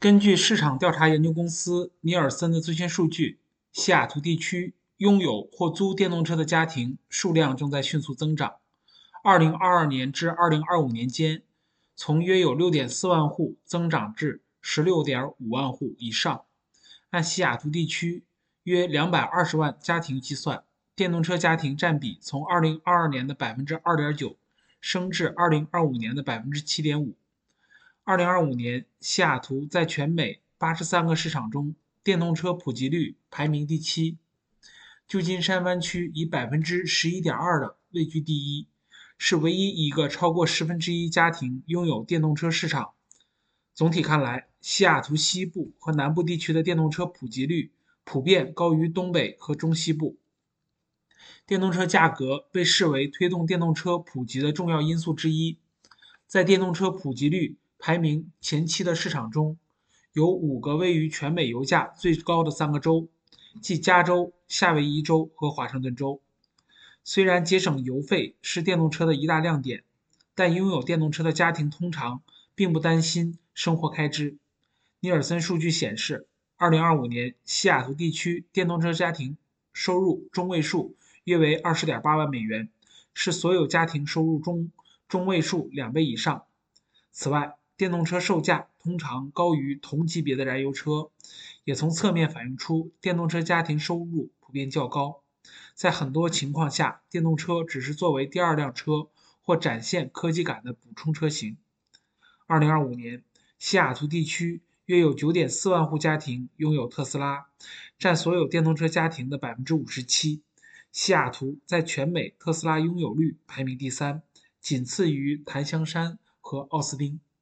根据市场调查研究公司尼尔森的最新数据，西雅图地区拥有或租电动车的家庭数量正在迅速增长。2022年至2025年间，从约有6.4万户增长至16.5万户以上。按西雅图地区约220万家庭计算，电动车家庭占比从2022年的2.9%升至2025年的7.5%。2025年，西雅图在全美83个市场中，电动车普及率排名第7。旧金山湾区以11.2%的位居第一，是唯一一个超过1/10家庭拥有电动车市场。总体看来，西雅图西部和南部地区的电动车普及率普遍高于东北和中西部。电动车价格被视为推动电动车普及的重要因素之一。在电动车普及率排名前7的市场中，有5个位于全美油价最高的3个州，即加州、夏威夷州和华盛顿州。虽然节省油费是电动车的一大亮点，但拥有电动车的家庭通常并不担心生活开支。尼尔森数据显示，2025年西雅图地区电动车家庭收入中位数约为20.8万美元，是所有家庭收入中位数2倍以上。此外，电动车售价通常高于同级别的燃油车，也从侧面反映出电动车家庭收入普遍较高。在很多情况下，电动车只是作为第二辆车或展现科技感的补充车型。2025年，西雅图地区约有9.4万户家庭拥有特斯拉，占所有电动车家庭的57%。西雅图在全美特斯拉拥有率排名第3，仅次于檀香山和奥斯汀。